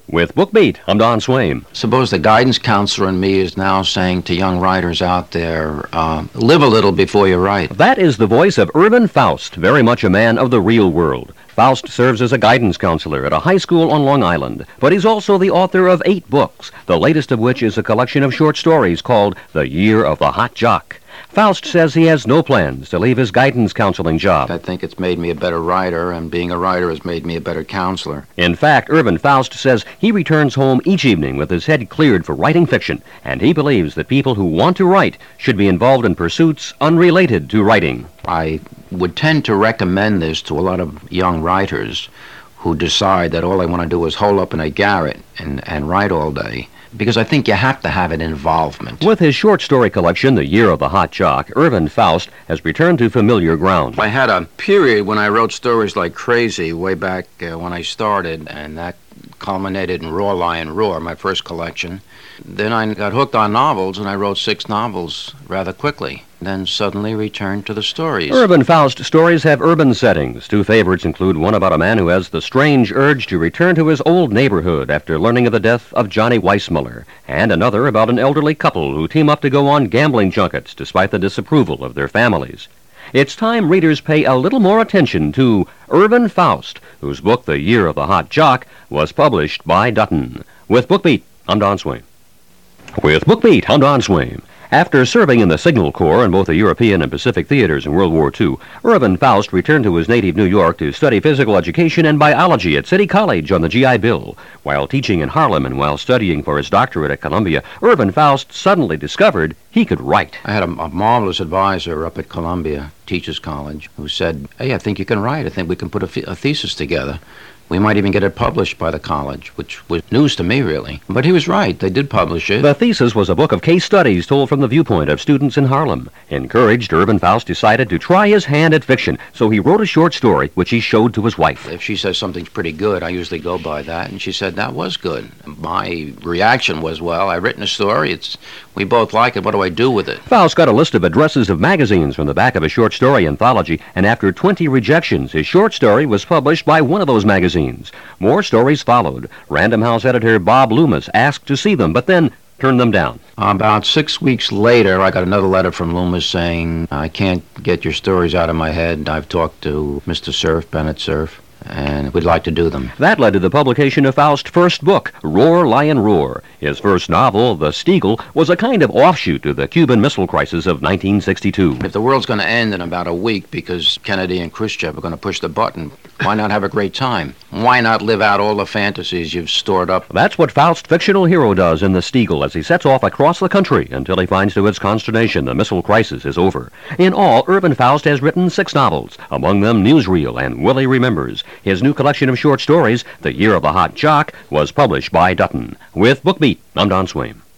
With BookBeat, I'm Don Swaim. Suppose the guidance counselor in me is now saying to young writers out there, live a little before you write. That is the voice of Irvin Faust, very much a man of the real world. Faust serves as a guidance counselor at a high school on Long Island, but he's also the author of 8 books, the latest of which is a collection of short stories called The Year of the Hot Jock. Faust says he has no plans to leave his guidance counseling job. I think it's made me a better writer, and being a writer has made me a better counselor. In fact, Irvin Faust says he returns home each evening with his head cleared for writing fiction, and he believes that people who want to write should be involved in pursuits unrelated to writing. I would tend to recommend this to a lot of young writers who decide that all they want to do is hole up in a garret and write all day, because I think you have to have an involvement. With his short story collection, The Year of the Hot Jock, Irvin Faust has returned to familiar ground. I had a period when I wrote stories like crazy way back when I started, and that culminated in Raw Lion Roar, my first collection. Then I got hooked on novels, and I wrote 6 novels rather quickly. Then suddenly returned to the stories. Irvin Faust stories have urban settings. 2 favorites include one about a man who has the strange urge to return to his old neighborhood after learning of the death of Johnny Weissmuller, and another about an elderly couple who team up to go on gambling junkets despite the disapproval of their families. It's time readers pay a little more attention to Irvin Faust, whose book The Year of the Hot Jock was published by Dutton. With BookBeat, I'm Don Swaim. With BookBeat, I'm Don Swaim. After serving in the Signal Corps in both the European and Pacific theaters in World War II, Irvin Faust returned to his native New York to study physical education and biology at City College on the GI Bill. While teaching in Harlem and while studying for his doctorate at Columbia, Irvin Faust suddenly discovered he could write. I had a marvelous advisor up at Columbia Teachers College who said, hey, I think you can write. I think we can put a thesis together. We might even get it published by the college, which was news to me, really. But he was right. They did publish it. The thesis was a book of case studies told from the viewpoint of students in Harlem. Encouraged, Irvin Faust decided to try his hand at fiction, so he wrote a short story, which he showed to his wife. If she says something's pretty good, I usually go by that, and she said that was good. My reaction was, well, I've written a story. We both like it. What do I do with it? Faust got a list of addresses of magazines from the back of a short story anthology, and after 20 rejections, his short story was published by one of those magazines. More stories followed. Random House editor Bob Loomis asked to see them, but then turned them down. About 6 weeks later, I got another letter from Loomis saying, I can't get your stories out of my head. I've talked to Mr. Cerf, Bennett Cerf, and we'd like to do them. That led to the publication of Faust's first book, Roar, Lion, Roar. His first novel, The Stiegel, was a kind of offshoot of the Cuban Missile Crisis of 1962. If the world's going to end in about a week because Kennedy and Khrushchev are going to push the button, why not have a great time? Why not live out all the fantasies you've stored up? That's what Faust's fictional hero does in The Stiegel as he sets off across the country until he finds to his consternation the missile crisis is over. In all, Irvin Faust has written 6 novels, among them Newsreel and Willie Remembers. His new collection of short stories, The Year of the Hot Jock, was published by Dutton. With BookBeat, I'm Don Swaim.